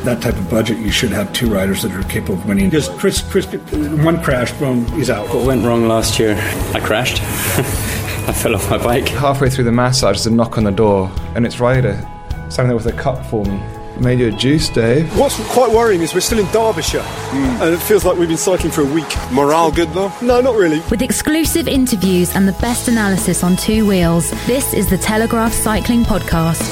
that type of budget, you should have two riders that are capable of winning. Because Chris, one crashed, boom, he's out. What went wrong last year? I crashed. I fell off my bike. Halfway through the massage, there's a knock on the door, and it's Ryder standing there with a cup for me. Made you a juice, Dave. What's quite worrying is we're still in Derbyshire, and it feels like we've been cycling for a week. Morale good though? No, not really. With exclusive interviews and the best analysis on two wheels, this is the Telegraph Cycling Podcast.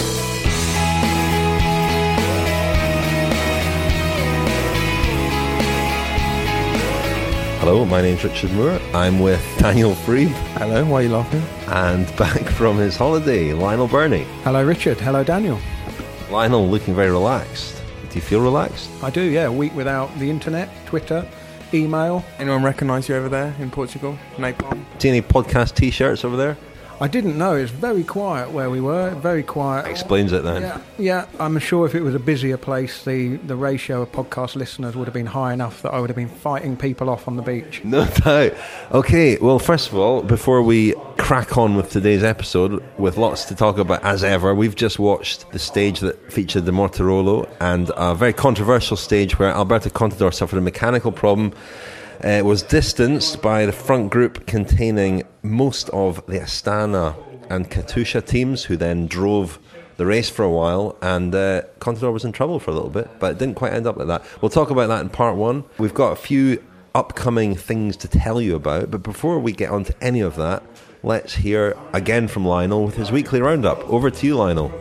Hello, my name's Richard Moore. I'm with Daniel Freeb. Hello, why are you laughing? And back from his holiday, Lionel Birnie. Hello, Richard. Hello, Daniel. Lionel looking very relaxed. Do you feel relaxed? I do, yeah. A week without the internet, Twitter, email. Anyone recognise you over there in Portugal? Napalm? See any podcast t-shirts over there? I didn't know. It's very quiet where we were. Very quiet. Explains it then. Yeah. I'm sure if it was a busier place, the ratio of podcast listeners would have been high enough that I would have been fighting people off on the beach. No doubt. Okay, well, first of all, before we crack on with today's episode, with lots to talk about as ever, we've just watched the stage that featured the Mortirolo, and a very controversial stage where Alberto Contador suffered a mechanical problem. Was distanced by the front group containing most of the Astana and Katusha teams, who then drove the race for a while, and Contador was in trouble for a little bit, but it didn't quite end up like that. We'll talk about that in part one. We've got a few upcoming things to tell you about, but before we get on to any of that, let's hear again from Lionel with his weekly roundup. Over to you, Lionel.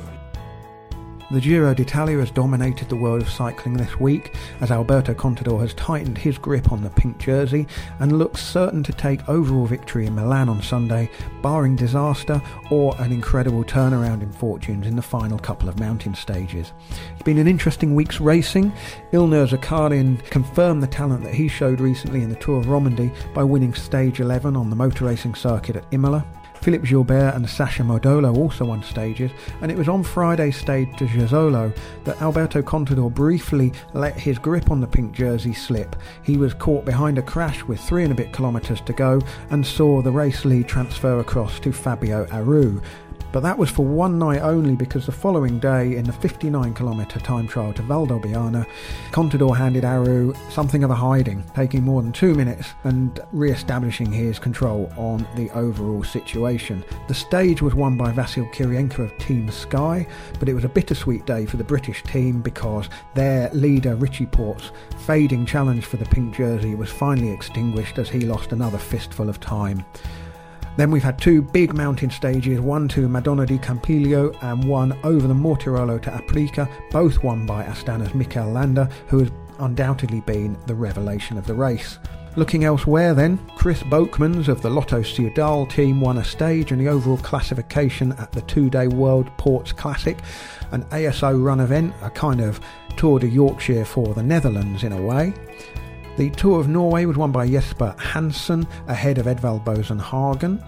The Giro d'Italia has dominated the world of cycling this week as Alberto Contador has tightened his grip on the pink jersey and looks certain to take overall victory in Milan on Sunday, barring disaster or an incredible turnaround in fortunes in the final couple of mountain stages. It's been an interesting week's racing. Ilnur Zakarin confirmed the talent that he showed recently in the Tour of Romandy by winning stage 11 on the motor racing circuit at Imola. Philippe Gilbert and Sasha Modolo also won stages, and it was on Friday's stage to Jesolo that Alberto Contador briefly let his grip on the pink jersey slip. He was caught behind a crash with 3 and a bit kilometres to go and saw the race lead transfer across to Fabio Aru. But that was for one night only, because the following day in the 59-kilometre time trial to Valdobbiadene, Contador handed Aru something of a hiding, taking more than 2 minutes and re-establishing his control on the overall situation. The stage was won by Vasil Kirienka of Team Sky, but it was a bittersweet day for the British team because their leader Richie Port's fading challenge for the pink jersey was finally extinguished as he lost another fistful of time. Then we've had 2 big mountain stages, one to Madonna di Campiglio and one over the Mortirolo to Aprica, both won by Astana's Mikel Landa, who has undoubtedly been the revelation of the race. Looking elsewhere then, Chris Boakmans of the Lotto Soudal team won a stage in the overall classification at the 2-day World Ports Classic, an ASO run event, a kind of Tour de Yorkshire for the Netherlands in a way. The Tour of Norway was won by Jesper Hansen ahead of Edvald Boasson Hagen,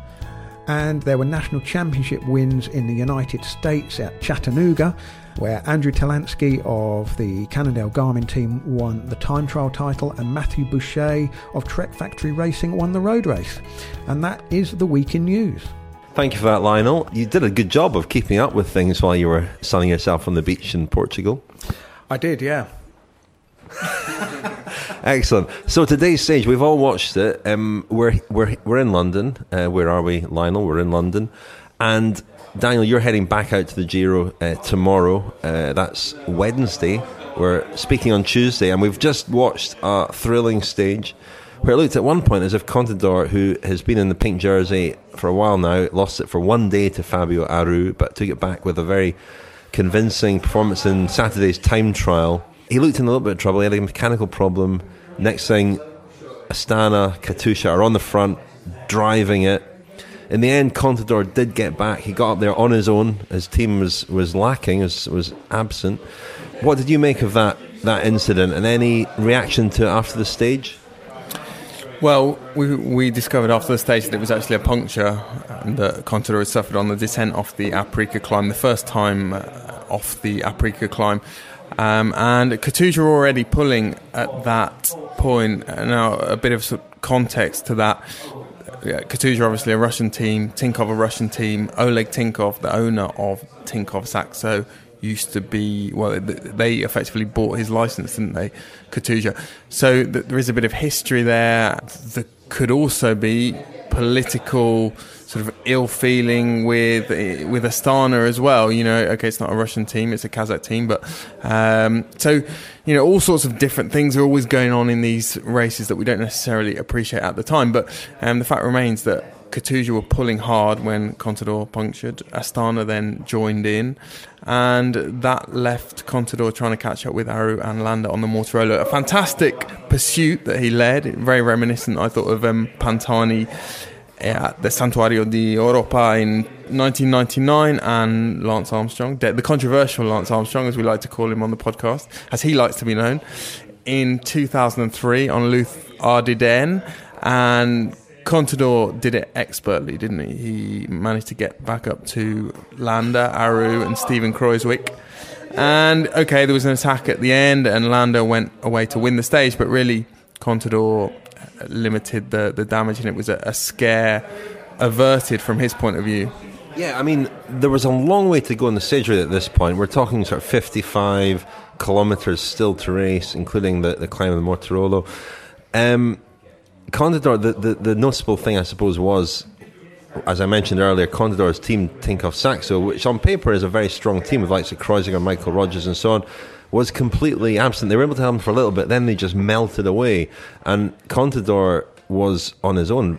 and there were national championship wins in the United States at Chattanooga, where Andrew Talansky of the Cannondale Garmin team won the time trial title and Matthew Boucher of Trek Factory Racing won the road race. And that is the week in news. Thank you for that, Lionel. You did a good job of keeping up with things while you were sunning yourself on the beach in Portugal. I did, yeah. Excellent. So today's stage, we've all watched it. We're in London. Where are we, Lionel? We're in London. And Daniel, you're heading back out to the Giro tomorrow. That's Wednesday. We're speaking on Tuesday, and we've just watched a thrilling stage where it looked at one point as if Contador, who has been in the pink jersey for a while now, lost it for one day to Fabio Aru, but took it back with a very convincing performance in Saturday's time trial. He looked in a little bit of trouble. He had a mechanical problem. Next thing, Astana, Katusha are on the front, driving it. In the end, Contador did get back. He got up there on his own. His team was lacking, was absent. What did you make of that incident, and any reaction to it after the stage? Well, we discovered after the stage that it was actually a puncture that Contador had suffered on the descent off the Aprica climb, the first time off the Aprica climb. And Katusha already pulling at that point. Now, a bit of context to that. Katusha, obviously a Russian team, Tinkoff a Russian team, Oleg Tinkoff, the owner of Tinkoff Saxo, used to be, well, they effectively bought his license, didn't they, Katusha? So there is a bit of history there. There could also be political sort of ill feeling with Astana as well. Okay, it's not a Russian team, it's a Kazakh team, but so all sorts of different things are always going on in these races that we don't necessarily appreciate at the time. But the fact remains that Katusha were pulling hard when Contador punctured. Astana then joined in, and that left Contador trying to catch up with Aru and Landa on the Mortirolo. A fantastic pursuit that he led, very reminiscent, I thought, of Pantani at the Santuario di Europa in 1999, and Lance Armstrong, the controversial Lance Armstrong, as we like to call him on the podcast, as he likes to be known, in 2003 on Luth Ardiden. And Contador did it expertly, didn't he? He managed to get back up to Landa, Aru and Steven Kruijswijk. And, okay, there was an attack at the end and Landa went away to win the stage, but really Contador limited the damage, and it was a scare averted from his point of view. Yeah, I mean, there was a long way to go in the stage at this point. We're talking sort of 55 kilometres still to race, including the climb of the Mortirolo. Contador, the noticeable thing, I suppose, was, as I mentioned earlier, Contador's team, Tinkoff Saxo, which on paper is a very strong team with likes of Kreuziger, Michael Rogers and so on, was completely absent. They were able to help him for a little bit, then they just melted away. And Contador was on his own.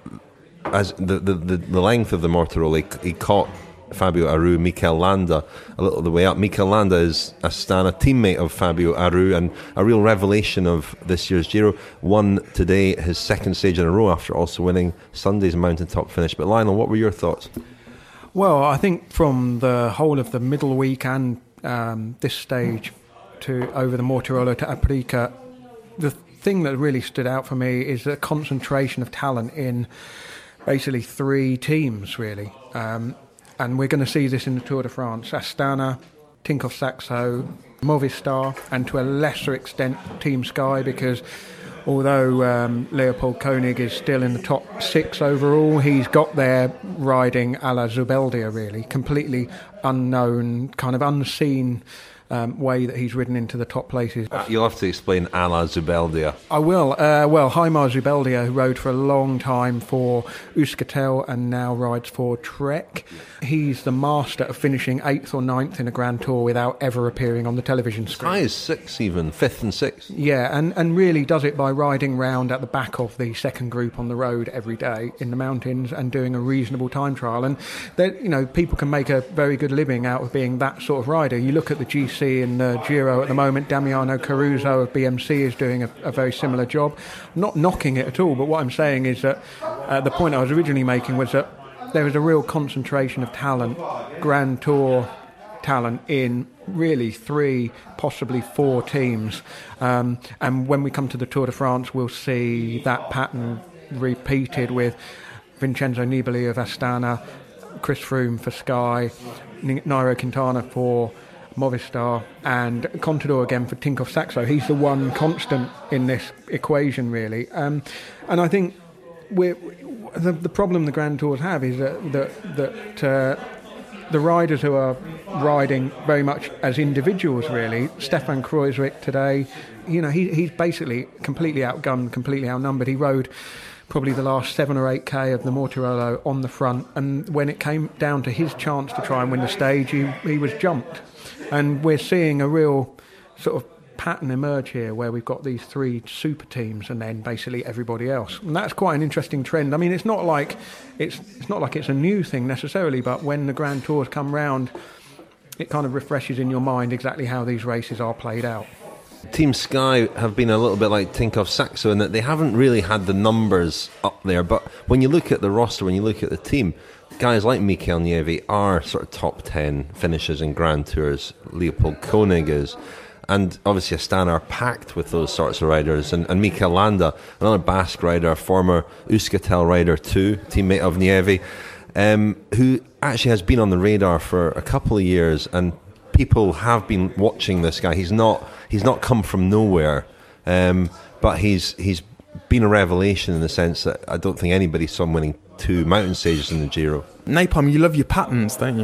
As the length of the Mortirolo, he caught Fabio Aru, Mikel Landa a little the way up. Mikel Landa is Astana, teammate of Fabio Aru, and a real revelation of this year's Giro. Won today his second stage in a row after also winning Sunday's mountaintop finish. But Lionel, what were your thoughts? Well, I think from the whole of the middle week and this stage to over the Mortirolo to Aprica, the thing that really stood out for me is the concentration of talent in basically three teams, really. And we're going to see this in the Tour de France. Astana, Tinkoff Saxo, Movistar, and to a lesser extent Team Sky, because although Leopold Koenig is still in the top 6 overall, he's got there riding a la Zubeldia, really. Completely unknown, kind of unseen way that he's ridden into the top places. You'll have to explain a la Zubeldia. I will. Well, Heimar Zubeldia, who rode for a long time for Euskaltel and now rides for Trek, he's the master of finishing 8th or 9th in a Grand Tour without ever appearing on the television screen. High as 6 even, 5th and 6th. Yeah, and really does it by riding round at the back of the second group on the road every day in the mountains and doing a reasonable time trial. And people can make a very good living out of being that sort of rider. You look at the GC in the Giro at the moment, Damiano Caruso of BMC is doing a very similar job. Not knocking it at all, but what I'm saying is that the point I was originally making was that there is a real concentration of talent, Grand Tour talent, in really 3, possibly 4 teams. And when we come to the Tour de France, we'll see that pattern repeated with Vincenzo Nibali of Astana, Chris Froome for Sky, Nairo Quintana for Movistar, and Contador again for Tinkoff Saxo. He's the one constant in this equation, really. And I think the problem the Grand Tours have is that the riders who are riding very much as individuals, really. Stefan Kruijswijk today, he's basically completely outgunned, completely outnumbered. He rode probably the last 7 or 8k of the Mortirolo on the front, and when it came down to his chance to try and win the stage, he was jumped. And we're seeing a real sort of pattern emerge here where we've got these 3 super teams and then basically everybody else. And that's quite an interesting trend. I mean, it's not like it's a new thing necessarily, but when the Grand Tours come round, it kind of refreshes in your mind exactly how these races are played out. Team Sky have been a little bit like Tinkoff Saxo in that they haven't really had the numbers up there, but when you look at the roster, when you look at the team, guys like Mikel Nieve are sort of top 10 finishes in Grand Tours. Leopold Koenig is, and obviously Astana are packed with those sorts of riders, and Mikel Landa, another Basque rider, former Euskaltel rider too, teammate of Nieve, who actually has been on the radar for a couple of years, and people have been watching this guy. He's not come from nowhere, but he's been a revelation in the sense that I don't think anybody saw him winning 2 mountain stages in the Giro. Napalm, you love your patterns, don't you?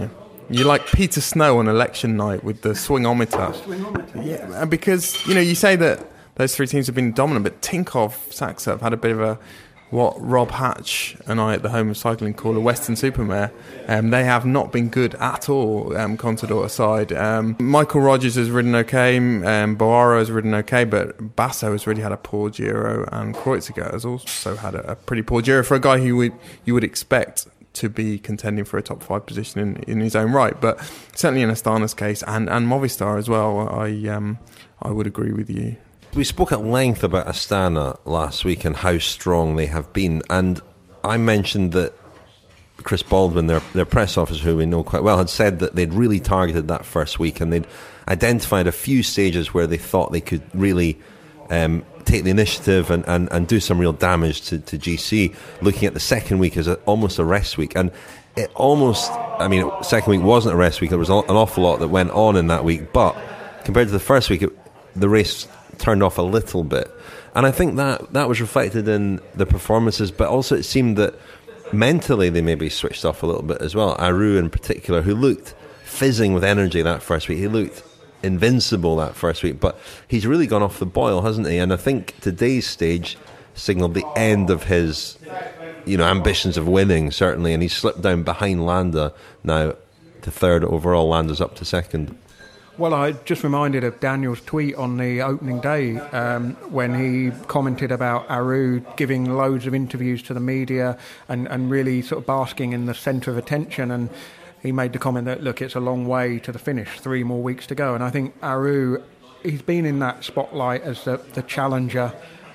You're like Peter Snow on election night with the swingometer. Yeah, because, you say that those three teams have been dominant, but Tinkoff, Saxa have had a bit of a, what Rob Hatch and I at the Home of Cycling call a Western Supermare. They have not been good at all, Contador aside. Michael Rogers has ridden okay, Boaro has ridden okay, but Basso has really had a poor Giro, and Kreuziger has also had a pretty poor Giro for a guy who you would expect to be contending for a top 5 position in his own right. But certainly in Astana's case, and Movistar as well, I would agree with you. We spoke at length about Astana last week and how strong they have been, and I mentioned that Chris Baldwin, their press officer, who we know quite well, had said that they'd really targeted that first week and they'd identified a few stages where they thought they could really take the initiative and do some real damage to GC, looking at the second week as almost a rest week. And it almost, second week wasn't a rest week. There was an awful lot that went on in that week, but compared to the first week, the race turned off a little bit. And I think that was reflected in the performances, but also it seemed that mentally they maybe switched off a little bit as well. Aru in particular, who looked fizzing with energy that first week. He looked invincible that first week, but he's really gone off the boil, hasn't he? And I think today's stage signalled the end of his ambitions of winning, certainly, and he's slipped down behind Landa now to third overall. Landa's up to second. Well, I just reminded of Daniel's tweet on the opening day when he commented about Aru giving loads of interviews to the media and really sort of basking in the centre of attention. And he made the comment that, look, it's a long way to the finish, 3 more weeks to go. And I think Aru, he's been in that spotlight as the challenger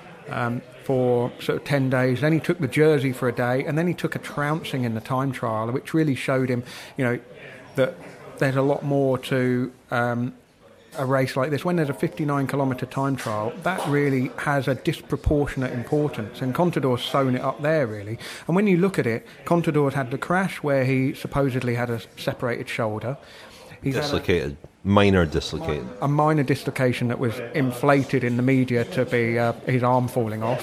for sort of 10 days. Then he took the jersey for a day, and then he took a trouncing in the time trial, which really showed him, that there's a lot more to a race like this. When there's a 59-kilometre time trial, that really has a disproportionate importance, and Contador's sewn it up there, really. And when you look at it, Contador's had the crash where he supposedly had a separated shoulder. He's dislocated. Minor dislocated. A minor dislocation that was inflated in the media to be his arm falling off.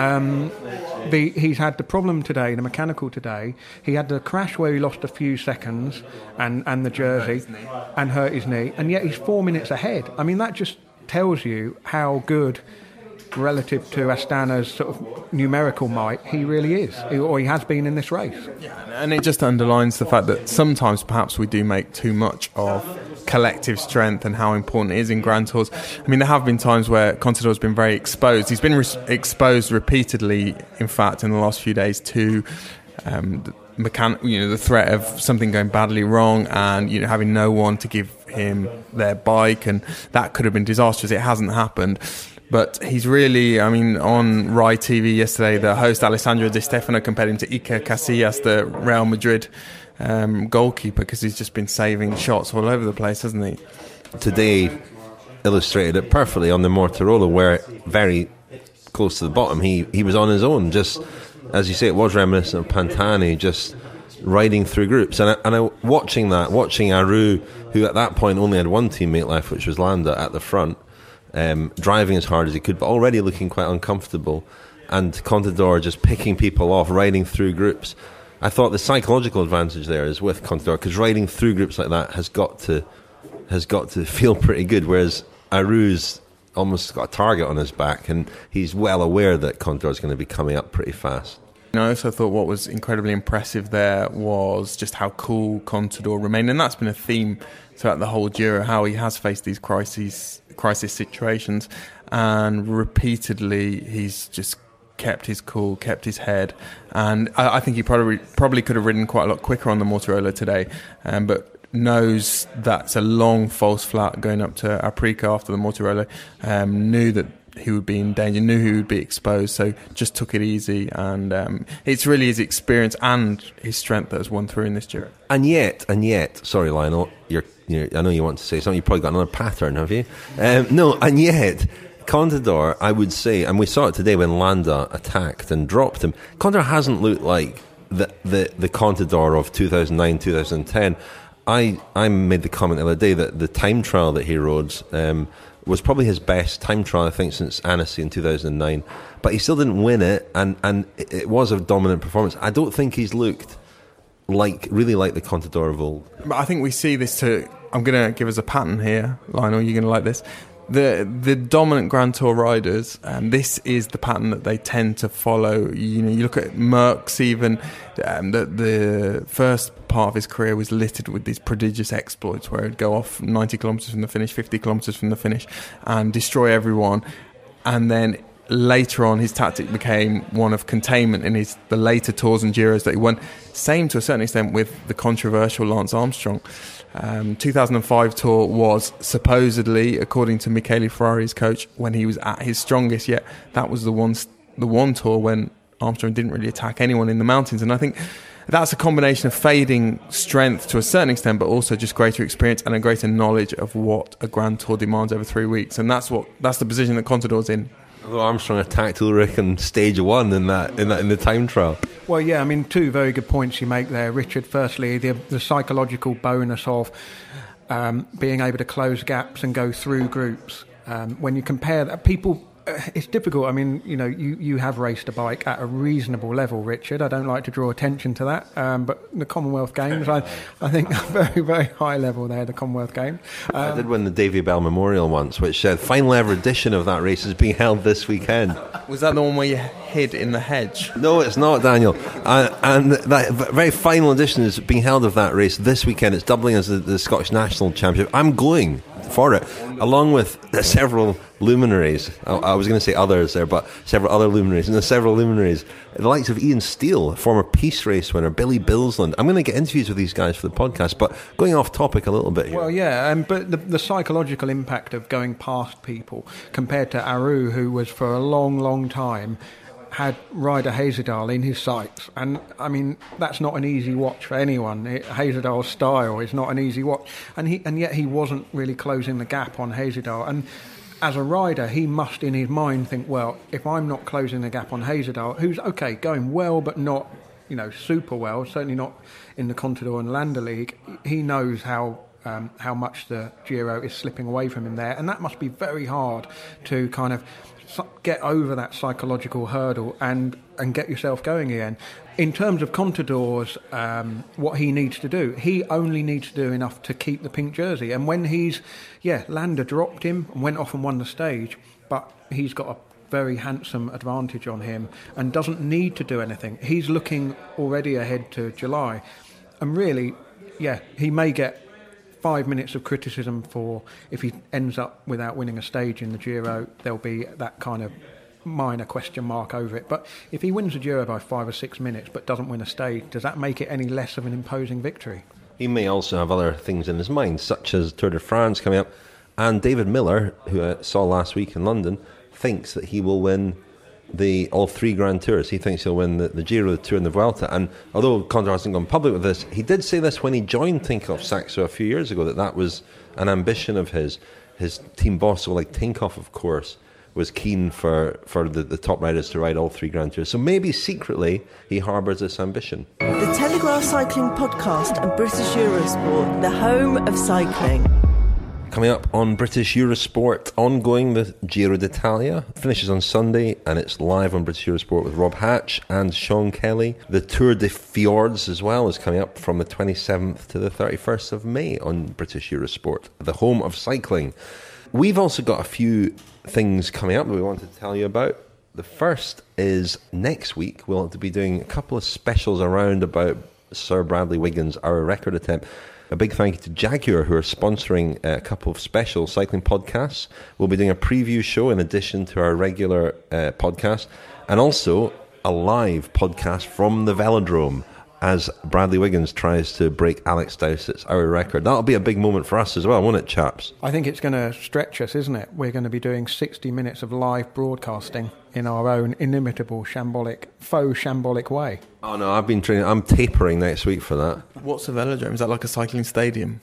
He's had the problem today, the mechanical today. He had the crash where he lost a few seconds and the jersey and hurt his knee, and yet he's 4 minutes ahead. I mean, that just tells you how good, relative to Astana's sort of numerical might, he really is, or he has been in this race. Yeah, and it just underlines the fact that sometimes perhaps we do make too much of collective strength and how important it is in Grand Tours. I mean, there have been times where Contador's been very exposed. He's been exposed repeatedly, in fact, in the last few days to the threat of something going badly wrong and having no one to give him their bike, and that could have been disastrous. It hasn't happened. But he's really, on Rai TV yesterday, the host Alessandro Di Stefano compared him to Iker Casillas, the Real Madrid goalkeeper, because he's just been saving shots all over the place, hasn't he? Today illustrated it perfectly on the Mortarola, where very close to the bottom, he was on his own, just, as you say, it was reminiscent of Pantani, just riding through groups. And I watching Aru, who at that point only had one teammate left, which was Landa at the front, driving as hard as he could, but already looking quite uncomfortable, and Contador just picking people off, riding through groups. I thought the psychological advantage there is with Contador, because riding through groups like that has got to feel pretty good, whereas Aru's almost got a target on his back, and he's well aware that Contador's going to be coming up pretty fast. I also thought what was incredibly impressive there was just how cool Contador remained, and that's been a theme throughout the whole Giro, how he has faced these crisis situations, and repeatedly he's just kept his cool, kept his head, and I think he probably could have ridden quite a lot quicker on the Mortarola today, but knows that's a long false flat going up to Aprica after the Mortarola, knew that he would be in danger, knew he would be exposed, so just took it easy, and it's really his experience and his strength that has won through in this Giro. And yet, sorry Lionel, I know you want to say something, you've probably got another pattern, have you? No, and yet Contador, I would say, and we saw it today when Landa attacked and dropped him, Contador hasn't looked like the Contador of 2009, 2010. I made the comment the other day that the time trial that he rode was probably his best time trial, I think, since Annecy in 2009. But he still didn't win it, and it was a dominant performance. I don't think he's looked really like the Contador of old. But I think we see this too. I'm going to give us a pattern here, Lionel. You're going to like this. The dominant Grand Tour riders, this is the pattern that they tend to follow. You look at Merckx even, the first part of his career was littered with these prodigious exploits where he'd go off 90 kilometres from the finish, 50 kilometres from the finish and destroy everyone. And then later on his tactic became one of containment in the later Tours and Giros that he won. Same to a certain extent with the controversial Lance Armstrong. 2005 Tour was supposedly, according to Michele Ferrari's coach, when he was at his strongest, yet that was the one tour when Armstrong didn't really attack anyone in the mountains. And I think that's a combination of fading strength to a certain extent, but also just greater experience and a greater knowledge of what a Grand Tour demands over 3 weeks. And that's the position that Contador's in. Although Armstrong attacked Ulrich in stage 1 in the time trial. Well, yeah, I mean, two very good points you make there, Richard. Firstly, the psychological bonus of being able to close gaps and go through groups. When you compare that, people, it's difficult. I mean, you have raced a bike at a reasonable level, Richard. I don't like to draw attention to that, but the Commonwealth Games, I think, are very, very high level there, the Commonwealth Games. I did win the Davy Bell Memorial once, which the final ever edition of that race is being held this weekend. Was that the one where you hid in the hedge? No, it's not, Daniel. And that very final edition is being held of that race this weekend. It's doubling as the Scottish National Championship. I'm going for it, along with several luminaries. I was going to say others there, but several other luminaries, and several luminaries, the likes of Ian Steele, former Peace Race winner, Billy Billsland. I'm going to get interviews with these guys for the podcast, but going off topic a little bit here. Well, yeah, but the psychological impact of going past people compared to Aru, who was for a long, long time had Ryder Hezedal in his sights, and I mean that's not an easy watch for anyone. Hezedal's style is not an easy watch, and yet he wasn't really closing the gap on Hezedal. And as a rider, he must in his mind think, well, if I'm not closing the gap on Hezedal, who's okay going well but not super well, certainly not in the Contador and Lander League, he knows how much the Giro is slipping away from him there, and that must be very hard to kind of get over that psychological hurdle and get yourself going again. In terms of Contador's, what he needs to do, he only needs to do enough to keep the pink jersey. And when Lander dropped him and went off and won the stage, but he's got a very handsome advantage on him and doesn't need to do anything. He's looking already ahead to July. And really, he may get 5 minutes of criticism for if he ends up without winning a stage in the Giro, there'll be that kind of minor question mark over it. But if he wins the Giro by 5 or 6 minutes but doesn't win a stage, does that make it any less of an imposing victory? He may also have other things in his mind, such as Tour de France coming up, and David Miller, who I saw last week in London, thinks that he will win all 3 Grand Tours. He thinks he'll win the Giro, the Tour and the Vuelta. And although Contador hasn't gone public with this, he did say this when he joined Tinkoff Saxo a few years ago, that was an ambition of his. His team boss, so like Tinkoff, of course, was keen for the top riders to ride all 3 Grand Tours. So maybe secretly he harbours this ambition. The Telegraph Cycling Podcast and British Eurosport, the home of cycling. Coming up on British Eurosport, ongoing, the Giro d'Italia finishes on Sunday, and it's live on British Eurosport with Rob Hatch and Sean Kelly. The Tour de Fjords as well is coming up from the 27th to the 31st of May on British Eurosport, the home of cycling. We've also got a few things coming up that we wanted to tell you about. The first is next week we'll have to be doing a couple of specials around about Sir Bradley Wiggins' Hour Record attempt. A big thank you to Jaguar, who are sponsoring a couple of special cycling podcasts. We'll be doing a preview show in addition to our regular podcast, and also a live podcast from the Velodrome as Bradley Wiggins tries to break Alex Dowsett's Hour Record. That'll be a big moment for us as well, won't it, chaps? I think it's going to stretch us, isn't it? We're going to be doing 60 minutes of live broadcasting in our own inimitable faux shambolic way. Oh no, I've been training. I'm tapering next week for that. What's a velodrome? Is that like a cycling stadium?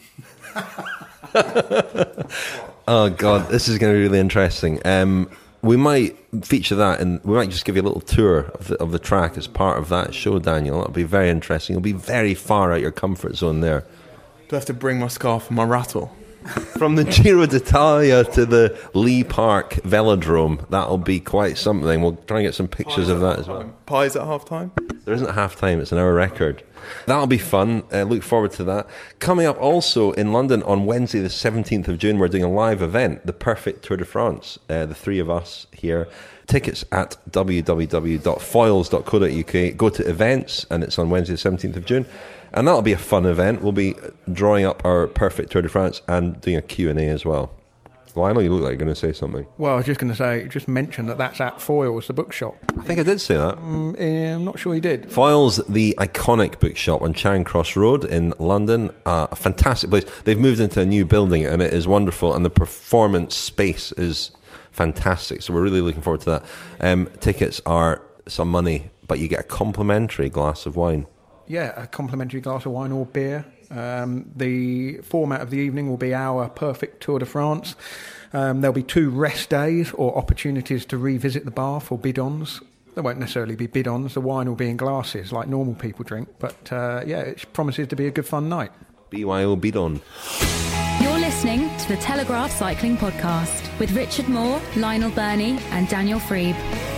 Oh God, this is going to be really interesting. We might feature that, and we might just give you a little tour of the track as part of that show, Daniel. That'll be very interesting. You'll be very far out your comfort zone there. Do I have to bring my scarf and my rattle? From the Giro d'Italia to the Lee Park Velodrome, that'll be quite something. We'll try and get some pictures of that as well. Pies at half-time? There isn't a half-time, it's an hour record. That'll be fun. Look forward to that. Coming up also in London on Wednesday the 17th of June, we're doing a live event, the Perfect Tour de France. The three of us here. Tickets at www.foils.co.uk. Go to events, and it's on Wednesday the 17th of June. And that'll be a fun event. We'll be drawing up our Perfect Tour de France and doing a Q&A as well. Lionel, you look like you're going to say something. Well, I was just going to say, just mention that's at Foils, the bookshop. I think I did say that. I'm not sure you did. Foils, the iconic bookshop on Charing Cross Road in London. A fantastic place. They've moved into a new building and it is wonderful, and the performance space is fantastic. So we're really looking forward to that. Tickets are some money, but you get a complimentary glass of wine. Yeah, a complimentary glass of wine or beer. The format of the evening will be our Perfect Tour de France. There'll be 2 rest days or opportunities to revisit the bar for bidons. There won't necessarily be bidons. The wine will be in glasses like normal people drink. But it promises to be a good fun night. BYO bidon. You're listening to the Telegraph Cycling Podcast with Richard Moore, Lionel Burney and Daniel Freeb.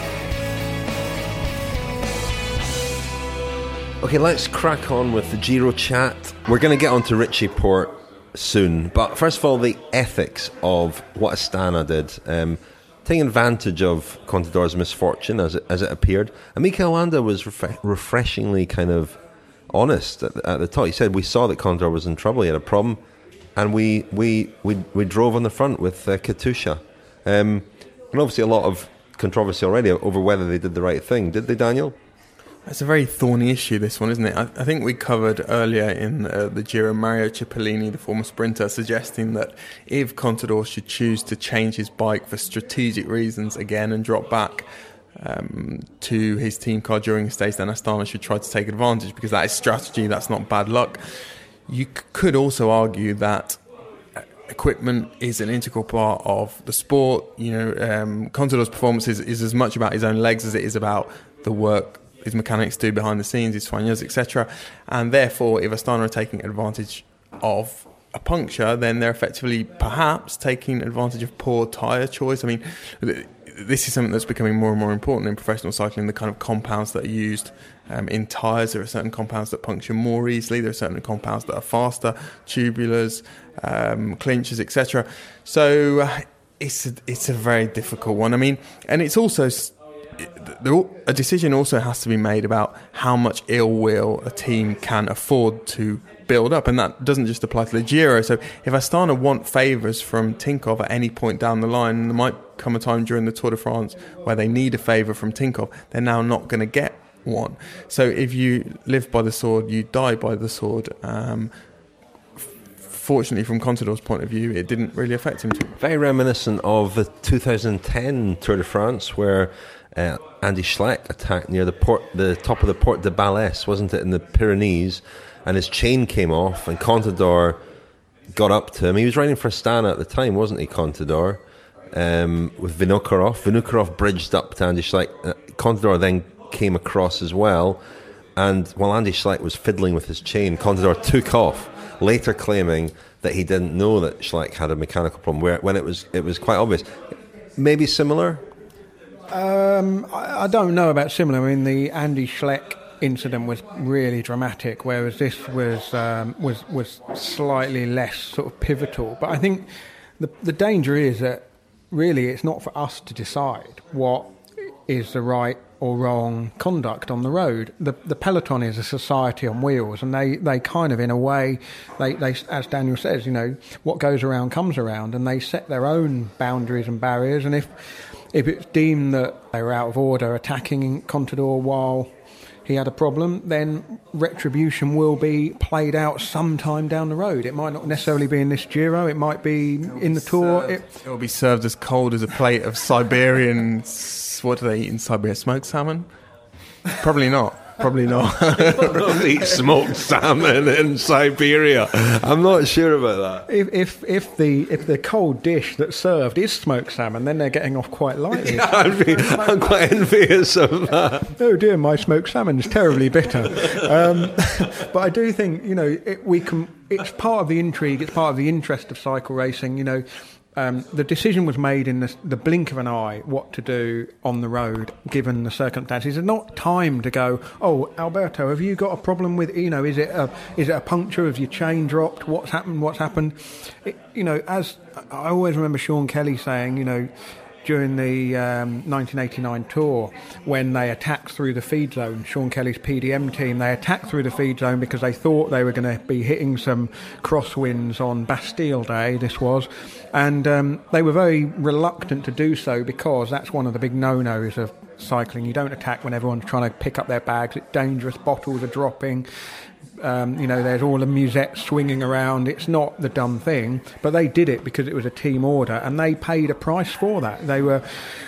Okay, let's crack on with the Giro chat. We're going to get on to Richie Porte soon. But first of all, the ethics of what Astana did. Taking advantage of Contador's misfortune, as it appeared. And Mikel Landa was refreshingly kind of honest at the top. He said, we saw that Contador was in trouble, he had a problem, and we drove on the front with Katusha. And obviously a lot of controversy already over whether they did the right thing. Did they, Daniel? It's a very thorny issue, this one, isn't it? I think we covered earlier in the Giro Mario Cipollini, the former sprinter, suggesting that if Contador should choose to change his bike for strategic reasons again and drop back to his team car during the stage, then Astana should try to take advantage, because that is strategy, that's not bad luck. You could also argue that equipment is an integral part of the sport. Contador's performance is as much about his own legs as it is about the work his mechanics do behind the scenes, his soigneurs, etc. And therefore, if Astana are taking advantage of a puncture, then they're effectively perhaps taking advantage of poor tyre choice. I mean, this is something that's becoming more and more important in professional cycling, the kind of compounds that are used in tyres. There are certain compounds that puncture more easily. There are certain compounds that are faster, tubulars, clinchers, etc. So it's a very difficult one. I mean, and it's also... a decision also has to be made about how much ill will a team can afford to build up, and that doesn't just apply to the Giro. So if Astana want favours from Tinkoff at any point down the line, there might come a time during the Tour de France where they need a favour from Tinkoff, they're now not going to get one. So if you live by the sword, you die by the sword. Fortunately, from Contador's point of view, it didn't really affect him too much. Very reminiscent of the 2010 Tour de France, where Andy Schleck attacked near the top of the Porte de Balès, wasn't it, in the Pyrenees, and his chain came off, and Contador got up to him. He was riding for Astana at the time, wasn't he, Contador, with Vinokourov. Vinokourov bridged up to Andy Schleck. Contador then came across as well, and while Andy Schleck was fiddling with his chain, Contador took off, later claiming that he didn't know that Schleck had a mechanical problem, when it was quite obvious. Maybe similar? I don't know about similar. I mean, the Andy Schleck incident was really dramatic, whereas this was slightly less sort of pivotal. But I think the danger is that really it's not for us to decide what is the right or wrong conduct on the road. The peloton is a society on wheels, and they kind of, in a way, they as Daniel says, what goes around comes around, and they set their own boundaries and barriers. And if it's deemed that they were out of order attacking Contador while he had a problem, then retribution will be played out sometime down the road. It might not necessarily be in this Giro, it might be in the Tour. It will be served as cold as a plate of Siberian... What do they eat in Siberia? Smoked salmon? Probably not. Probably not. Eat smoked salmon in Siberia. I'm not sure about that. If the cold dish that's served is smoked salmon, then they're getting off quite lightly. Yeah, I'm quite envious of that. Oh dear, my smoked salmon is terribly bitter. But I do think, it's part of the intrigue, it's part of the interest of cycle racing. The decision was made in the blink of an eye what to do on the road given the circumstances. It's not time to go, oh, Alberto, have you got a problem with, is it a puncture? Have your chain dropped? What's happened? As I always remember Sean Kelly saying, during the 1989 tour, when they attacked through the feed zone, Sean Kelly's PDM team, they attacked through the feed zone because they thought they were going to be hitting some crosswinds on Bastille Day, this was, and they were very reluctant to do so because that's one of the big no-nos of cycling. You don't attack when everyone's trying to pick up their bags. It's dangerous, bottles are dropping. There's all the musette swinging around. It's not the dumb thing, but they did it because it was a team order, and they paid a price for that. They were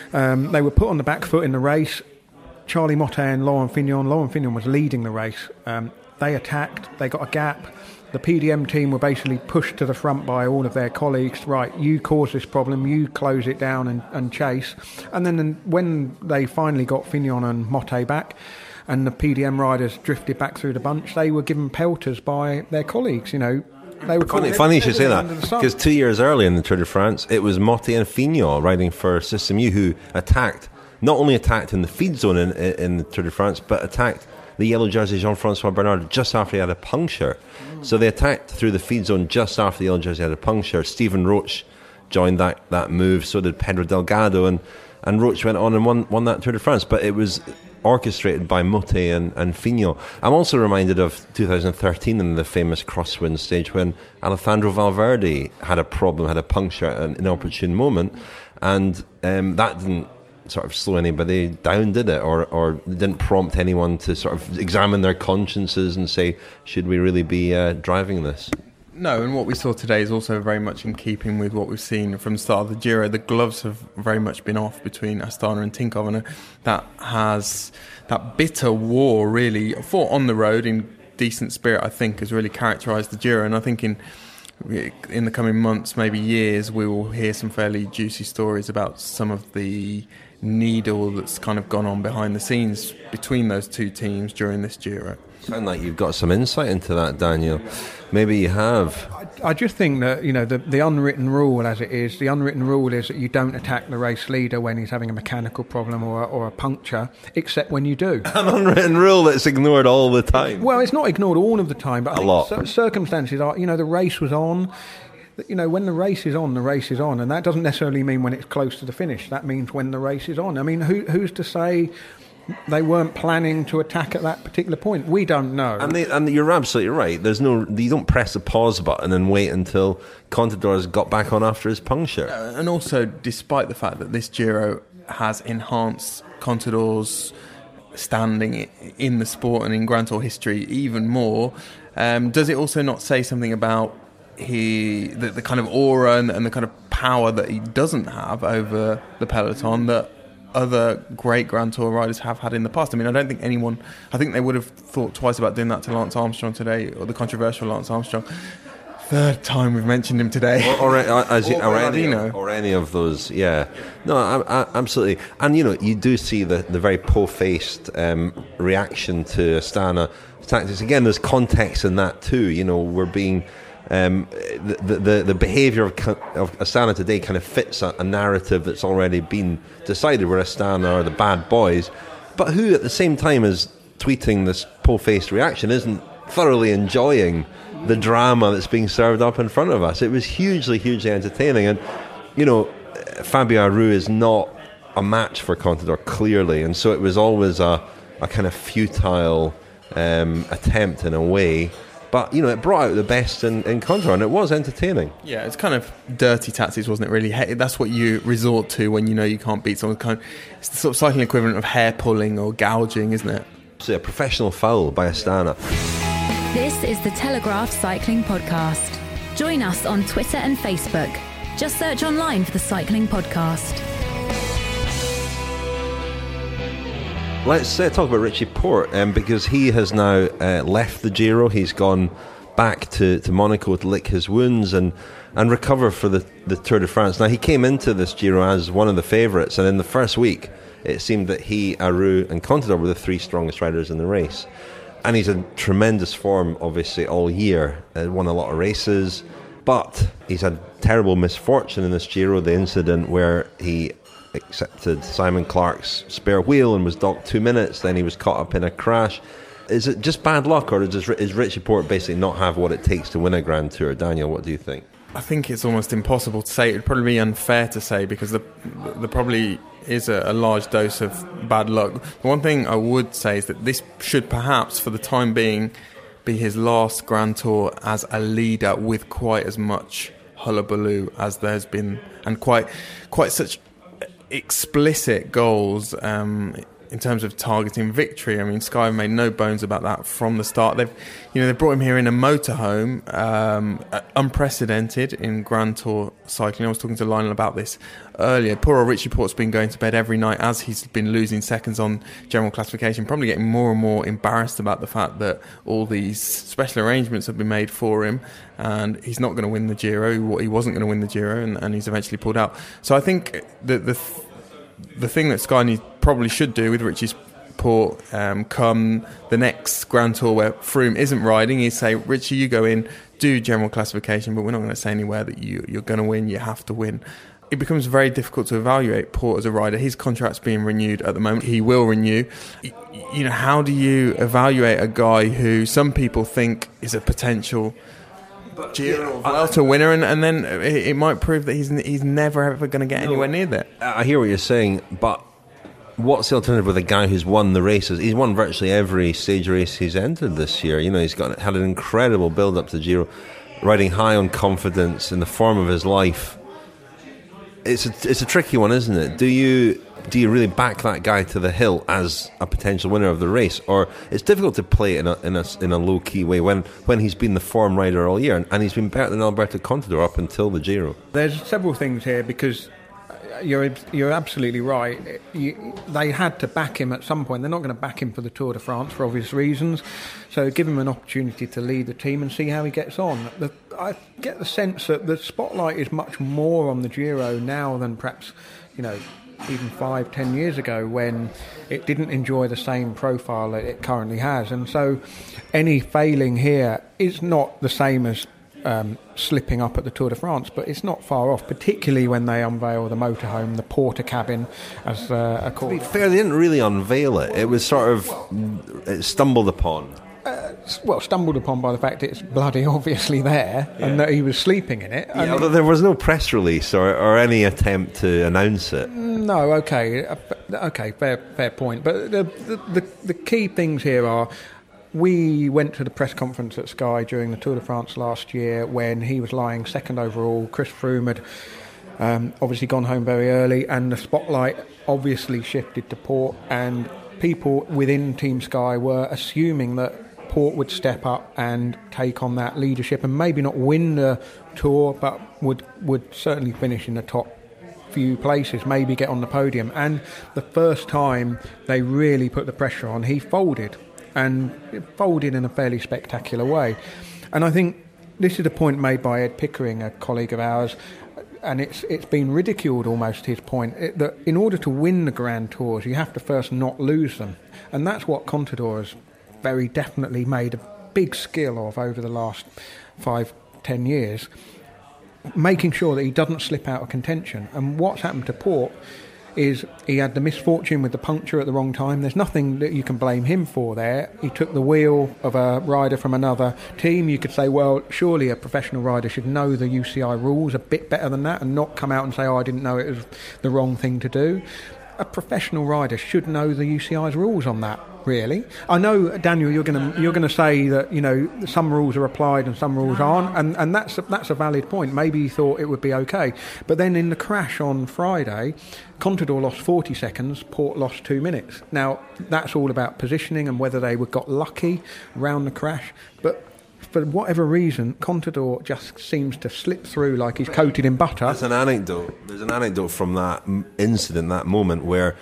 put on the back foot in the race. Charlie Motte and Laurent Fignon was leading the race. They attacked. They got a gap. The PDM team were basically pushed to the front by all of their colleagues. Right, you cause this problem, you close it down and chase. And then when they finally got Fignon and Motte back, and the PDM riders drifted back through the bunch, they were given pelters by their colleagues. They were funny you should say that, because 2 years earlier in the Tour de France, it was Motte and Fignon riding for Système U who not only attacked in the feed zone in the Tour de France, but attacked the yellow jersey Jean-François Bernard just after he had a puncture. So they attacked through the feed zone just after the yellow jersey had a puncture. Stephen Roche joined that move, so did Pedro Delgado, and Roche went on and won that Tour de France. But it was orchestrated by Motte and Fignon. I'm also reminded of 2013 in the famous crosswind stage when Alejandro Valverde had a problem, had a puncture at an inopportune moment, and that didn't sort of slow anybody down, did it? Or didn't prompt anyone to sort of examine their consciences and say, should we really be driving this? No, and what we saw today is also very much in keeping with what we've seen from the start of the Giro. The gloves have very much been off between Astana and Tinkoff, and that bitter war really fought on the road in decent spirit, I think, has really characterised the Giro. And I think in the coming months, maybe years, we will hear some fairly juicy stories about some of the needle that's kind of gone on behind the scenes between those two teams during this Giro. Sound like you've got some insight into that, Daniel. Maybe you have. I just think that, the unwritten rule as it is, the unwritten rule is that you don't attack the race leader when he's having a mechanical problem or a puncture, except when you do. An unwritten rule that's ignored all the time. Well, it's not ignored all of the time, but I think circumstances are, the race was on. When the race is on, the race is on, and that doesn't necessarily mean when it's close to the finish. That means when the race is on. I mean, who's to say they weren't planning to attack at that particular point? We don't know. And you're absolutely right. You don't press the pause button and wait until Contador's got back on after his puncture. And also, despite the fact that this Giro has enhanced Contador's standing in the sport and in Grand Tour history even more, does it also not say something about the kind of aura and the kind of power that he doesn't have over the peloton that other great Grand Tour riders have had in the past? I mean, I think they would have thought twice about doing that to Lance Armstrong today, or the controversial Lance Armstrong. Third time we've mentioned him today. Or any of those, yeah. No, absolutely. And, you do see the very po-faced reaction to Astana tactics. Again, there's context in that too. We're being... the behaviour of Astana today kind of fits a narrative that's already been decided, where Astana are the bad boys, but who at the same time as tweeting this po-faced reaction isn't thoroughly enjoying the drama that's being served up in front of us. It was hugely entertaining, and Fabio Aru is not a match for Contador, clearly, and so it was always a kind of futile attempt in a way. But, it brought out the best in Contador, and it was entertaining. Yeah, it's kind of dirty tactics, wasn't it, really? That's what you resort to when you can't beat someone. It's the sort of cycling equivalent of hair pulling or gouging, isn't it? It's a professional foul by Astana. This is the Telegraph Cycling Podcast. Join us on Twitter and Facebook. Just search online for the Cycling Podcast. Let's talk about Richie Porte, because he has now left the Giro. He's gone back to Monaco to lick his wounds and recover for the Tour de France. Now, he came into this Giro as one of the favourites, and in the first week, it seemed that he, Aru and Contador were the three strongest riders in the race. And he's in tremendous form, obviously, all year. Won a lot of races, but he's had terrible misfortune in this Giro, the incident where he accepted Simon Clarke's spare wheel and was docked 2 minutes, then he was caught up in a crash. Is it just bad luck, or is Richie Porte basically not have what it takes to win a Grand Tour? Daniel, what do you think? I think it's almost impossible to say. It would probably be unfair to say, because there probably is a large dose of bad luck. The one thing I would say is that this should perhaps, for the time being, be his last Grand Tour as a leader with quite as much hullabaloo as there's been, and quite such explicit goals in terms of targeting victory. I mean, Sky have made no bones about that from the start. They've brought him here in a motorhome, unprecedented in Grand Tour cycling. I was talking to Lionel about this earlier. Poor old Richie Porte's been going to bed every night as he's been losing seconds on general classification, probably getting more and more embarrassed about the fact that all these special arrangements have been made for him, and he's not going to win the Giro. He wasn't going to win the Giro, and he's eventually pulled out. So I think that the thing that Sky probably should do with Richie Porte come the next Grand Tour where Froome isn't riding is say, Richie, you go in, do general classification, but we're not going to say anywhere that you're going to win, you have to win. It becomes very difficult to evaluate Porte as a rider. His contract's being renewed at the moment. He will renew. How do you evaluate a guy who some people think is a potential Giro Vuelta winner, and then it might prove that he's never ever going to get anywhere near that? I hear what you're saying, but what's the alternative with a guy who's won the races? He's won virtually every stage race he's entered this year. He's had an incredible build up to Giro, riding high on confidence in the form of his life. It's a tricky one, isn't it? Do you really back that guy to the hill as a potential winner of the race, or it's difficult to play it in a low key way when he's been the form rider all year, and he's been better than Alberto Contador up until the Giro? There's several things here, because you're absolutely right. They had to back him at some point. They're not going to back him for the Tour de France for obvious reasons. So give him an opportunity to lead the team and see how he gets on. I get the sense that the spotlight is much more on the Giro now than perhaps, even 5-10 years ago, when it didn't enjoy the same profile that it currently has. And so any failing here is not the same as slipping up at the Tour de France, but it's not far off, particularly when they unveil the motorhome, the porter cabin, as a call. To be fair, they didn't really unveil it. It was sort of stumbled upon. Stumbled upon by the fact it's bloody obviously there, and that he was sleeping in it. Yeah, although there was no press release or any attempt to announce it. No, okay, fair point. But the key things here are, we went to the press conference at Sky during the Tour de France last year when he was lying second overall. Chris Froome had obviously gone home very early, and the spotlight obviously shifted to Porte, and people within Team Sky were assuming that Porte would step up and take on that leadership and maybe not win the Tour, but would certainly finish in the top few places, maybe get on the podium. And the first time they really put the pressure on, he folded. And it folded in a fairly spectacular way. And I think this is a point made by Ed Pickering, a colleague of ours, and it's been ridiculed almost, his point, that in order to win the Grand Tours, you have to first not lose them. And that's what Contador has very definitely made a big skill of over the last 5-10 years, making sure that he doesn't slip out of contention. And what's happened to Porte is he had the misfortune with the puncture at the wrong time. There's nothing that you can blame him for there. He took the wheel of a rider from another team. You could say, well, surely a professional rider should know the UCI rules a bit better than that and not come out and say, I didn't know it was the wrong thing to do. A professional rider should know the UCI's rules on that, really. I know, Daniel, you're going to say that some rules are applied and some rules aren't, and that's a valid point. Maybe he thought it would be okay, but then in the crash on Friday, Contador lost 40 seconds, Porte lost 2 minutes. Now that's all about positioning and whether they got lucky around the crash, but for whatever reason, Contador just seems to slip through like he's coated in butter. There's an anecdote from that incident, that moment, where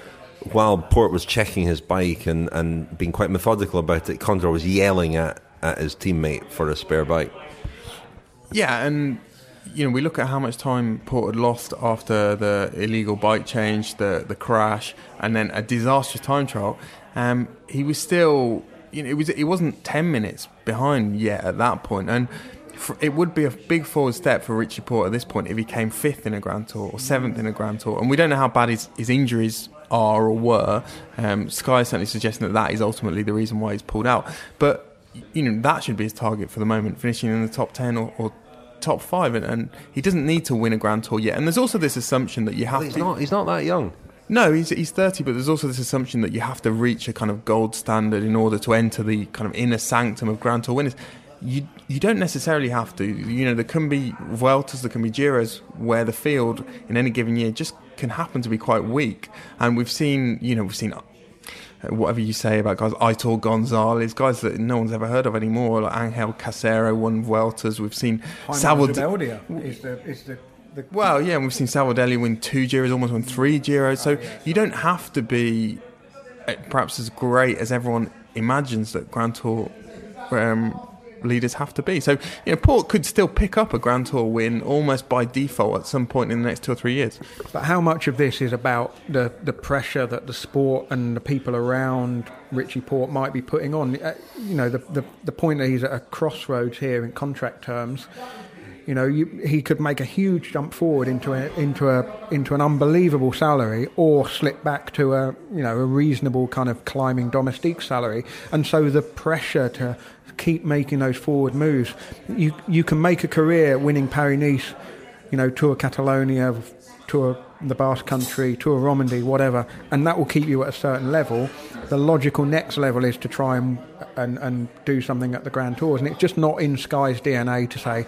while Port was checking his bike and being quite methodical about it, Contador was yelling at his teammate for a spare bike. Yeah, and we look at how much time Port had lost after the illegal bike change, the crash, and then a disastrous time trial. He was still, it wasn't 10 minutes behind yet at that point, and it would be a big forward step for Richie Porte at this point if he came 5th in a Grand Tour or 7th in a Grand Tour. And we don't know how bad his injuries are or were. Sky is certainly suggesting that is ultimately the reason why he's pulled out. But, that should be his target for the moment, finishing in the top 10 or top 5. And he doesn't need to win a Grand Tour yet. And there's also this assumption that you have to... He's not that young. No, he's 30, but there's also this assumption that you have to reach a kind of gold standard in order to enter the kind of inner sanctum of Grand Tour winners. You don't necessarily have to. There can be Vueltas, there can be Giros where the field in any given year just can happen to be quite weak. And we've seen whatever you say about guys, Aitor Gonzalez, guys that no one's ever heard of anymore, like Angel Casero won Vueltas. We've seen Salvador. Well, yeah, and we've seen Salvadelli win 2 Giros, almost won 3 Giros. So you don't have to be perhaps as great as everyone imagines that Grand Tour leaders have to be. So, Port could still pick up a Grand Tour win almost by default at some point in the next 2 or 3 years. But how much of this is about the pressure that the sport and the people around Richie Porte might be putting on? The point that he's at a crossroads here in contract terms. He could make a huge jump forward into an unbelievable salary, or slip back to a reasonable kind of climbing domestique salary. And so the pressure to keep making those forward moves, you can make a career winning Paris-Nice, Tour Catalonia, Tour the Basque Country, Tour Romandy, whatever, and that will keep you at a certain level. The logical next level is to try and do something at the Grand Tours, and it's just not in Sky's DNA to say,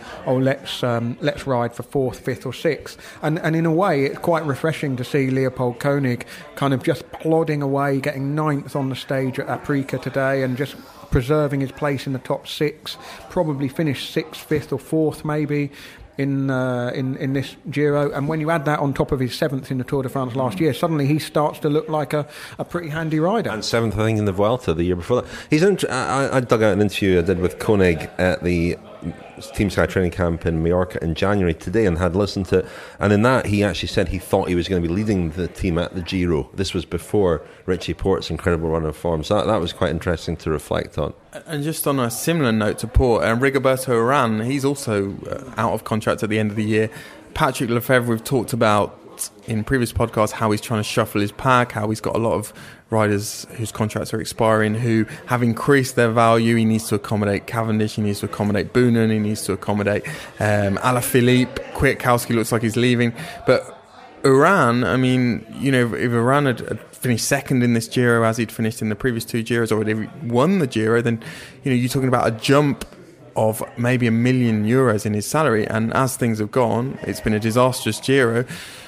let's ride for 4th, 5th or 6th. And in a way, it's quite refreshing to see Leopold Koenig kind of just plodding away, getting 9th on the stage at Aprica today, and just preserving his place in the top 6, probably finish 6th, 5th or 4th maybe in this Giro. And when you add that on top of his 7th in the Tour de France last year, suddenly he starts to look like a pretty handy rider. And 7th, I think, in the Vuelta the year before that. I dug out an interview I did with Koenig at the Team Sky training camp in Mallorca in January today, and had listened to it. And in that, he actually said he thought he was going to be leading the team at the Giro. This was before Richie Porte's incredible run of form. So that was quite interesting to reflect on. And just on a similar note to Porte, Rigoberto Urán, he's also out of contract at the end of the year. Patrick Lefevere, we've talked about in previous podcasts how he's trying to shuffle his pack, how he's got a lot of riders whose contracts are expiring who have increased their value. He needs to accommodate Cavendish, he needs to accommodate Boonen, he needs to accommodate Alaphilippe. Kwiatkowski looks like he's leaving. But Urán, if Urán had finished 2nd in this Giro as he'd finished in the previous 2 Giros, or had won the Giro, then you're talking about a jump of maybe €1 million in his salary. And as things have gone, it's been a disastrous Giro.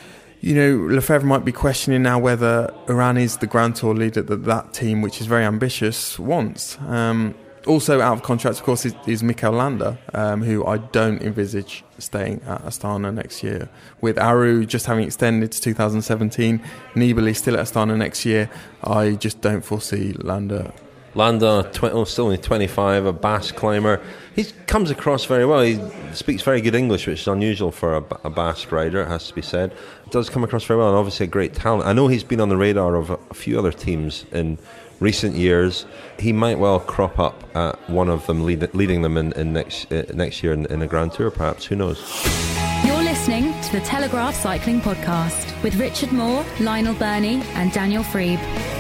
Lefevere might be questioning now whether Urán is the Grand Tour leader that team, which is very ambitious, wants. Also out of contract, of course, is Mikel Landa, who I don't envisage staying at Astana next year. With Aru just having extended to 2017, Nibali still at Astana next year, I just don't foresee Landa. Still only 25, a Basque climber. He comes across very well. He speaks very good English, which is unusual for a Basque rider, it has to be said. It does come across very well, and obviously a great talent. I know he's been on the radar of a few other teams in recent years. He might well crop up at one of them, leading them in next year in a Grand Tour, perhaps. Who knows? You're listening to the Telegraph Cycling Podcast with Richard Moore, Lionel Burney and Daniel Freeb.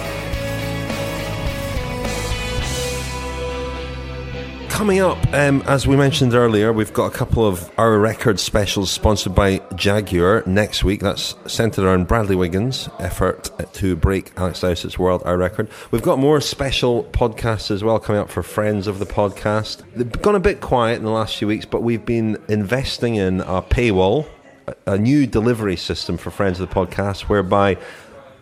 Coming up, as we mentioned earlier, we've got a couple of Our Record specials sponsored by Jaguar next week. That's centred around Bradley Wiggins' effort to break Alex Dowsett's world Our Record. We've got more special podcasts as well coming up for friends of the podcast. They've gone a bit quiet in the last few weeks, but we've been investing in a paywall, a new delivery system for friends of the podcast, whereby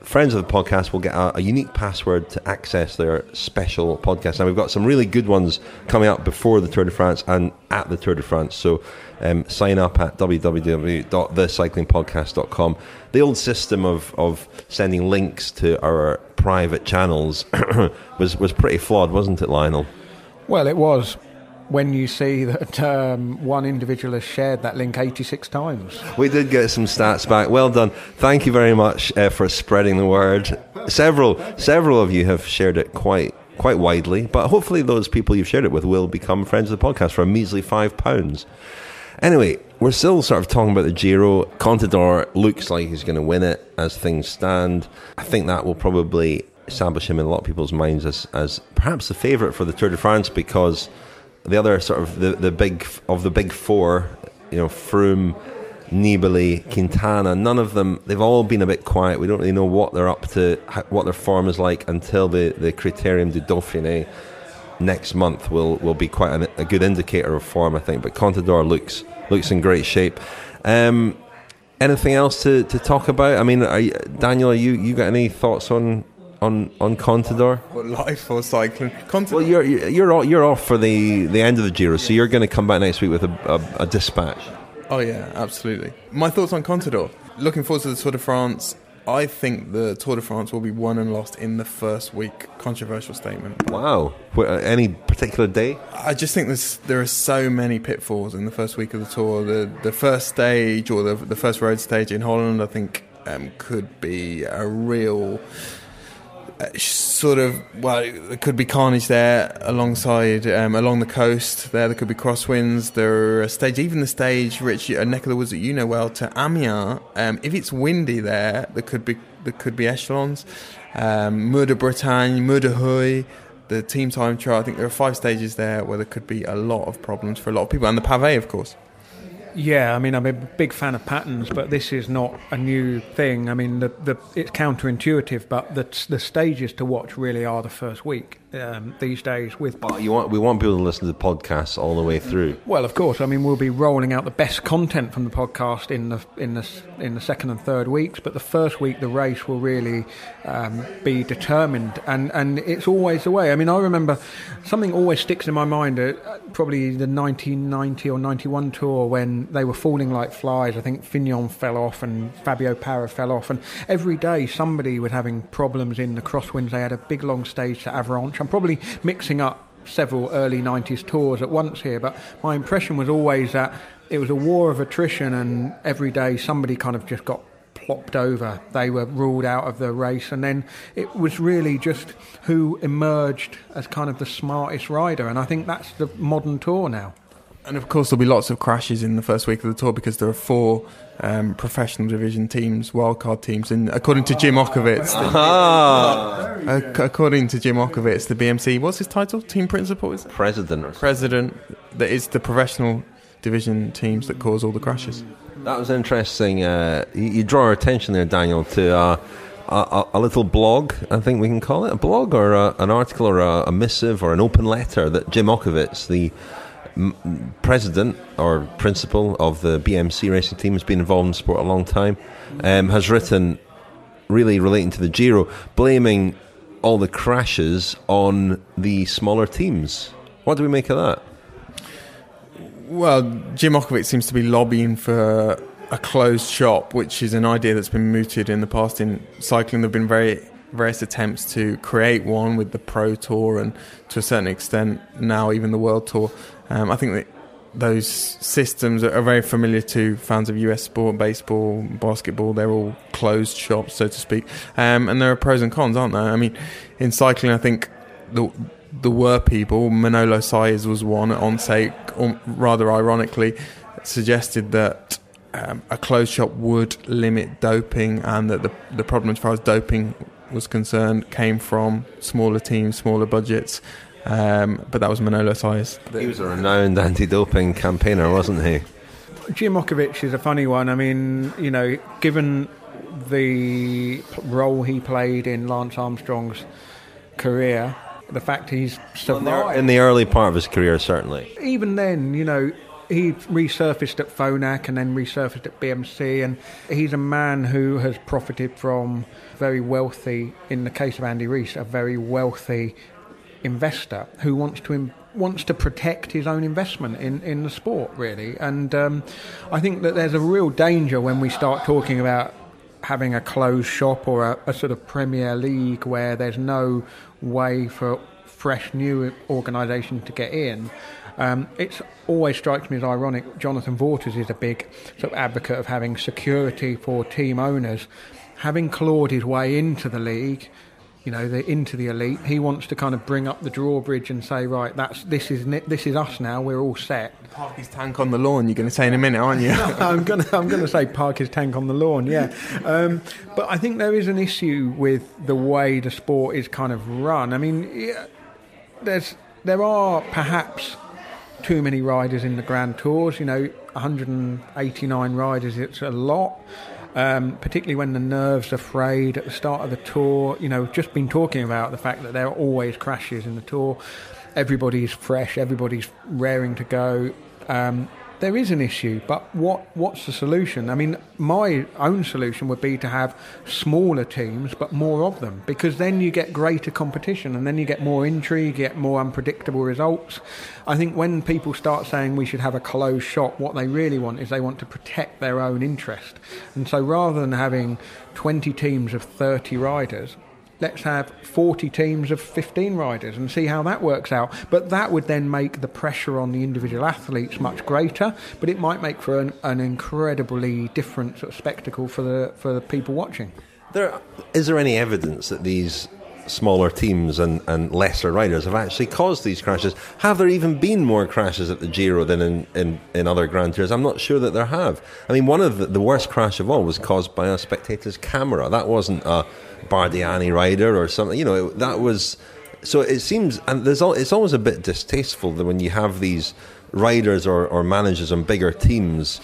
friends of the podcast will get a unique password to access their special podcast. Now, we've got some really good ones coming up before the Tour de France and at the Tour de France. So sign up at www.thecyclingpodcast.com. The old system of sending links to our private channels was pretty flawed, wasn't it, Lionel? Well, it was. When you see that one individual has shared that link 86 times. We did get some stats back. Well done. Thank you very much for spreading the word. Several of you have shared it quite widely, but hopefully those people you've shared it with will become friends of the podcast for a measly £5. Anyway, we're still sort of talking about the Giro. Contador looks like he's going to win it as things stand. I think that will probably establish him in a lot of people's minds as perhaps the favourite for the Tour de France, because the other sort of the big four, Froome, Nibali, Quintana, none of them, they've all been a bit quiet. We don't really know what they're up to, what their form is like until the Critérium du Dauphiné next month will be quite a good indicator of form, I think. But Contador looks in great shape. Anything else to talk about? I mean, Daniel, you got any thoughts on Contador? What, life or cycling? Contador. Well, you're off for the end of the Giro, so you're going to come back next week with a dispatch. Oh yeah, absolutely. My thoughts on Contador. Looking forward to the Tour de France. I think the Tour de France will be won and lost in the first week. Controversial statement. Wow. Any particular day? I just think there are so many pitfalls in the first week of the Tour. The first stage, or the first road stage in Holland, I think could be a real there could be carnage there alongside along the coast. There could be crosswinds. There are even the stage, Rich, a neck of the woods that you know well, to Amiens. If it's windy there could be echelons. Mur de Bretagne, Mur de Huy, the team time trial. I think there are 5 stages there where there could be a lot of problems for a lot of people, and the pavé, of course. Yeah, I mean, I'm a big fan of patterns, but this is not a new thing. I mean, it's counterintuitive, but the stages to watch really are the first week these days. We want people to listen to the podcast all the way through. Well, of course. I mean, we'll be rolling out the best content from the podcast in the second and third weeks, but the first week the race will really be determined, and it's always the way. I mean, I remember something always sticks in my mind. Probably the 1990 or 91 Tour, when they were falling like flies. I think Fignon fell off and Fabio Parra fell off, and every day somebody was having problems in the crosswinds. They had a big long stage to Avranches. I'm probably mixing up several early 90s tours at once here, but my impression was always that it was a war of attrition, and every day somebody kind of just got plopped over. They were ruled out of the race, and then it was really just who emerged as kind of the smartest rider, and I think that's the modern Tour now. And of course there'll be lots of crashes in the first week of the Tour, because there are 4 professional division teams, wildcard teams, and according to Jim Okowitz, the BMC, what's his title? Team principal, is it? President. That is the professional division teams that cause all the crashes. That was interesting. You draw our attention there, Daniel, to a little blog, I think we can call it a blog, or an article, or a missive, or an open letter that Jim Okowitz, the president or principal of the BMC racing team, has been involved in sport a long time, has written, really relating to the Giro, blaming all the crashes on the smaller teams. What do we make of that? Well, Jim Okowitz seems to be lobbying for a closed shop, which is an idea that's been mooted in the past in cycling. There have been various attempts to create one with the Pro Tour, and to a certain extent now even the World Tour. I think that those systems are very familiar to fans of US sport, baseball, basketball. They're all closed shops, so to speak. And there are pros and cons, aren't there? I mean, in cycling, I think there were people, Manolo Saez was one at OnSake, or rather ironically, suggested that a closed shop would limit doping, and that the problem as far as doping was concerned came from smaller teams, smaller budgets. But that was Manolo Saez. He was a renowned anti-doping campaigner, wasn't he? Jim Okowitz is a funny one. I mean, given the role he played in Lance Armstrong's career, the fact he's survived in the early part of his career, certainly. Even then, he resurfaced at Phonak and then resurfaced at BMC, and he's a man who has profited from very wealthy, in the case of Andy Rees, a very wealthy investor who wants to protect his own investment in the sport, really. And I think that there's a real danger when we start talking about having a closed shop or a sort of Premier League where there's no way for fresh new organisation to get in. It always strikes me as ironic. Jonathan Vaughters is a big sort of advocate of having security for team owners. Having clawed his way into the league, into the elite, he wants to kind of bring up the drawbridge and say, right, this is us now. We're all set. Park his tank on the lawn. You're going to say in a minute, aren't you? I'm going to say park his tank on the lawn. Yeah, but I think there is an issue with the way the sport is kind of run. I mean, there are perhaps too many riders in the Grand Tours. 189 riders. It's a lot. Particularly when the nerves are frayed at the start of the tour. Just been talking about the fact that there are always crashes in the tour. Everybody's fresh, everybody's raring to go. There is an issue, but what's the solution? I mean, my own solution would be to have smaller teams, but more of them, because then you get greater competition and then you get more intrigue, you get more unpredictable results. I think when people start saying we should have a closed shop, what they really want is they want to protect their own interest. And so rather than having 20 teams of 30 riders, let's have 40 teams of 15 riders and see how that works out. But that would then make the pressure on the individual athletes much greater, but it might make for an incredibly different sort of spectacle for the people watching. Is there any evidence that these smaller teams and lesser riders have actually caused these crashes? Have there even been more crashes at the Giro than in other Grand Tours? I'm not sure that there have. I mean, one of the worst crash of all was caused by a spectator's camera. That wasn't a Bardiani rider or something. That was... So it seems... And it's always a bit distasteful that when you have these riders or managers on bigger teams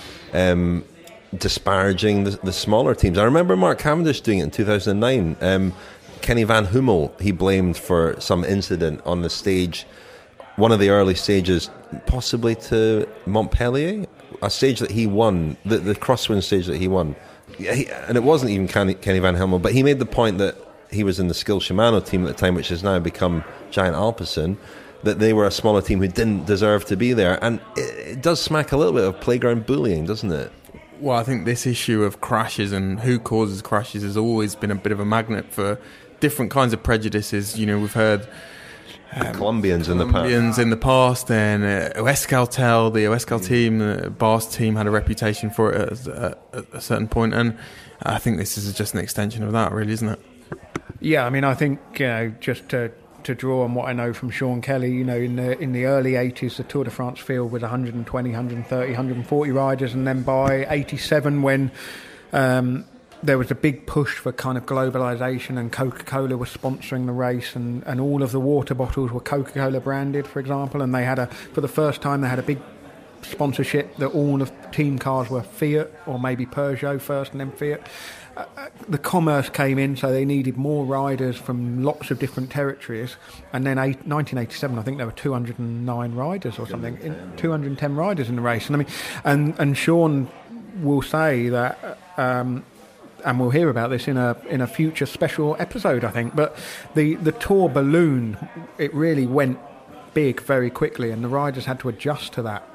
disparaging the smaller teams. I remember Mark Cavendish doing it in 2009. Kenny Van Hummel, he blamed for some incident on the stage, one of the early stages, possibly to Montpellier, a stage that he won, the crosswind stage that he won. And it wasn't even Kenny Van Hummel, but he made the point that he was in the Skill Shimano team at the time, which has now become Giant Alpecin, that they were a smaller team who didn't deserve to be there. And it does smack a little bit of playground bullying, doesn't it? Well, I think this issue of crashes and who causes crashes has always been a bit of a magnet for different kinds of prejudices. We've heard Colombians in the past, and Euskaltel, the Euskaltel team, the Bars team had a reputation for it at a certain point, and I think this is just an extension of that, really, isn't it? Yeah, I mean, I think just to draw on what I know from Sean Kelly, in the early 80s, the Tour de France field was 120, 130, 140 riders, and then by 87, when there was a big push for kind of globalisation, and Coca-Cola was sponsoring the race, and all of the water bottles were Coca-Cola branded, for example, and they had for the first time, they had a big sponsorship that all of team cars were Fiat, or maybe Peugeot first and then Fiat. The commerce came in, so they needed more riders from lots of different territories, and then 1987, I think there were 209 riders or something, 210 riders in the race, and I mean, and Sean will say that, and we'll hear about this in a future special episode, I think, but the Tour ballooned. It really went big very quickly, and the riders had to adjust to that.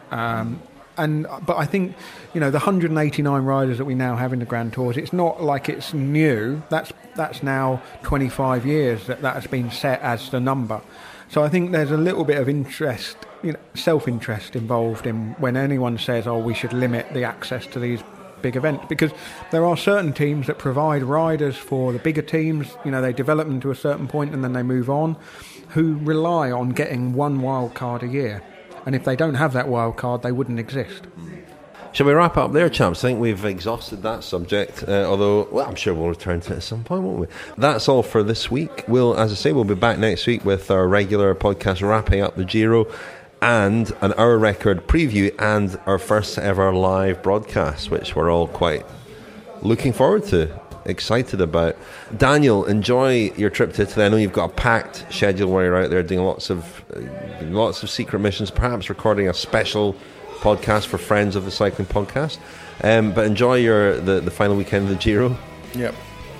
But I think, the 189 riders that we now have in the Grand Tours, it's not like it's new. That's now 25 years that has been set as the number. So I think there's a little bit of interest, self-interest involved in when anyone says, we should limit the access to these big events, because there are certain teams that provide riders for the bigger teams. They develop them to a certain point and then they move on, who rely on getting one wild card a year. And if they don't have that wild card, they wouldn't exist. Shall we wrap up there, chaps? I think we've exhausted that subject, although, I'm sure we'll return to it at some point, won't we? That's all for this week. As I say, we'll be back next week with our regular podcast wrapping up the Giro, and an hour record preview, and our first ever live broadcast, which we're all quite looking forward to, excited about. Daniel, enjoy your trip to Italy. I know you've got a packed schedule where you're out there doing lots of secret missions, perhaps recording a special podcast for friends of the Cycling Podcast. But enjoy the final weekend of the Giro. Yep.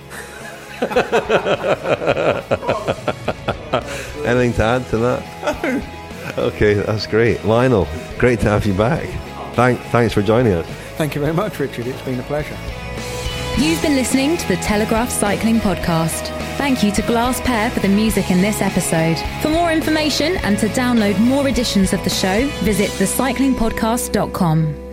Anything to add to that? Okay, that's great. Lionel, great to have you back. Thanks for joining us. Thank you very much, Richard. It's been a pleasure. You've been listening to the Telegraph Cycling Podcast. Thank you to Glass Pear for the music in this episode. For more information and to download more editions of the show, visit thecyclingpodcast.com.